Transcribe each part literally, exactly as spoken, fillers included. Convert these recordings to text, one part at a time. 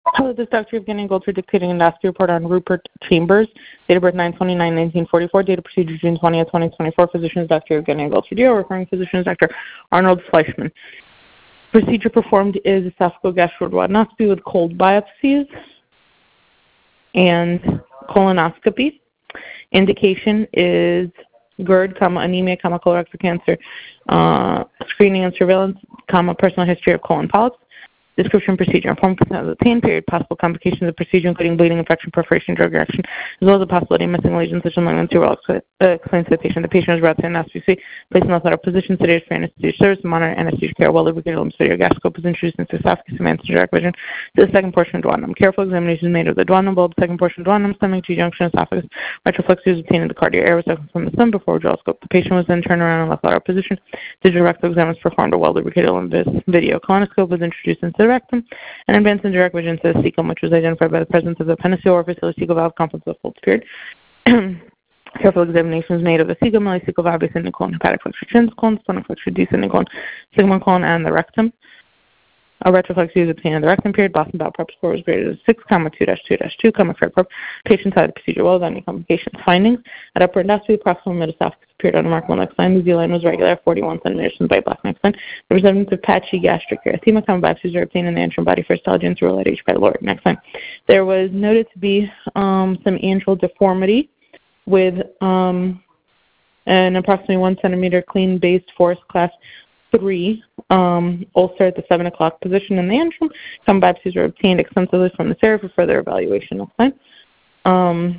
Hello, this is Doctor Evgeny Goldfer dictating an endoscopy report on Rupert Chambers, date of birth nine twenty-nine nineteen forty-four, date of procedure June twentieth, twenty twenty-four. Physician is Doctor Evgeny Goldfer, D O, referring physician is Doctor Arnold Fleischman. Procedure performed is esophageal gastroduodenoscopy with cold biopsies and colonoscopy. Indication is GERD, comma, anemia, comma, colorectal cancer, uh, screening and surveillance, comma, personal history of colon polyps. Description, procedure, informed consent of the pain period, possible complications of procedure, including bleeding, infection, perforation, drug reaction, as well as the possibility of missing lesions such as malignant well uh, explains to the patient. The patient is brought to anesthesia, placed in the lateral position, sedated for anesthesia service, monitor anesthesia care, while lubricated limb study or gastroscope is introduced into esophagus and managed direct vision to the second portion of duodenum. Careful examination is made of the duodenum bulb, second portion of duodenum, stomach, G-junction, esophagus, retroflexus is obtained in the cardiac air reception from the stomach before jaw-scope. The patient was then turned around in left lateral position. Digital rectal exam was performed. A well-lubricated limb video colonoscope was introduced into the rectum, and advanced in direct vision to the cecum, which was identified by the presence of the penicillin orifice cecal valve complex of Folt's period. Careful examination was made of the cecum, ileocecal valve, ascending colon, hepatic flexure, shins colon, splenic flexure, descending colon, sigmoid colon, and the rectum. A retroflexia was obtained in the rectum period. Boston Bowel Prep score was greater than six, comma, two dash two dash two, comma, fair prep. Patients had the procedure well without any complications. Findings: at upper endoscopy, proximal mid-esophagus appeared on a remarkable next line. The Z line was regular, forty-one centimeters from the bite black next line. There was evidence of patchy gastric erythema. Comma, biopsies were obtained in the antral body for histology and through a light H by the lower next line. There was noted to be um, some antral deformity with um, an approximately one centimeter clean-based forest class three um, ulcer at the seven o'clock position in the antrum. Some biopsies were obtained extensively from this area for further evaluation. Next line. Um,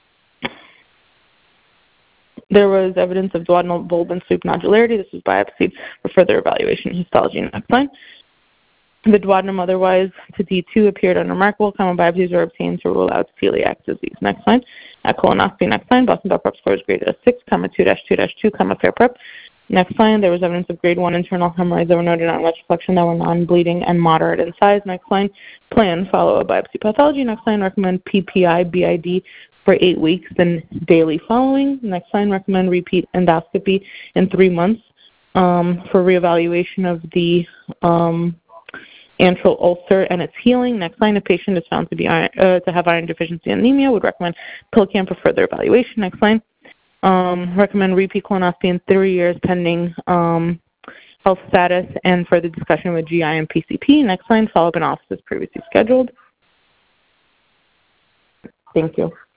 there was evidence of duodenal bulb and sweep nodularity. This was biopsied for further evaluation and histology. Next line. The duodenum otherwise to D two appeared unremarkable. Common biopsies were obtained to rule out celiac disease. Next line. At colonoscopy, next line. Boston Bowel Prep score was graded as six, comma, two dash two dash two, comma, fair prep. Next line, there was evidence of grade one internal hemorrhoids that were noted on retroflexion that were non-bleeding and moderate in size. Next line, plan, follow a biopsy pathology. Next line, recommend P P I, B I D for eight weeks, then daily following. Next line, recommend repeat endoscopy in three months um, for reevaluation of the um, antral ulcer and its healing. Next line, a patient is found to be iron, uh, to have iron deficiency and anemia, would recommend PillCam for further evaluation. Next line. Um, recommend repeat colonoscopy in three years pending um, health status and further discussion with G I and P C P. Next line, follow-up in office as previously scheduled. Thank you.